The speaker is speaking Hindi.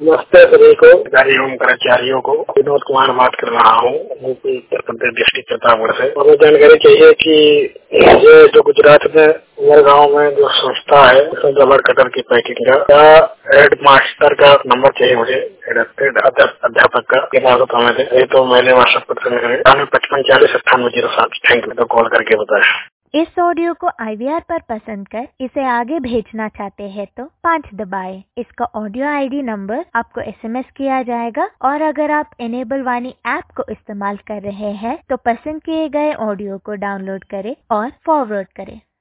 नमस्ते सभी को, अधिकारी एवं कर्मचारियों को। विनोद कुमार बात कर रहा हूँ, यूपी उत्तर प्रदेश डिस्ट्रिक्ट प्रतापगढ़ से। हमें जानकारी चाहिए कि ये जो गुजरात में गाँव में जो संस्था है रबड़ कटर की पैकिंग का हेड मास्टर का नंबर चाहिए मुझे, अध्यापक का। ये तो मैंने व्हाट्सएप पर सेंड करें 55409807। Thank you. तो कॉल करके बताया। इस ऑडियो को IVR पर पसंद कर इसे आगे भेजना चाहते हैं तो 5 दबाएं। इसका ऑडियो ID नंबर आपको SMS किया जाएगा और अगर आप इनेबल वाणी ऐप को इस्तेमाल कर रहे हैं तो पसंद किए गए ऑडियो को डाउनलोड करें और फॉरवर्ड करें।